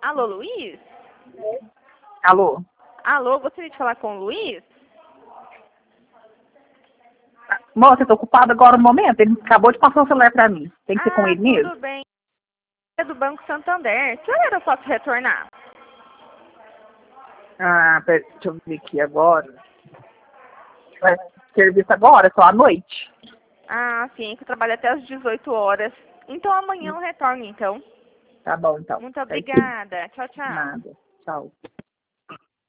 Alô, Luiz? Alô? Alô, gostaria de falar com o Luiz? Moça, eu tô ocupada agora no momento. Ele acabou de passar o celular pra mim. Tem que ser com ele mesmo? Tudo bem. É do Banco Santander. Que hora eu posso retornar? Deixa eu ver aqui agora. Vai serviço agora, só à noite. Sim, que eu trabalho até às 18 horas. Então amanhã eu retorno, então. Tá bom, então. Muito obrigada. Tchau, tchau. Nada. Tchau.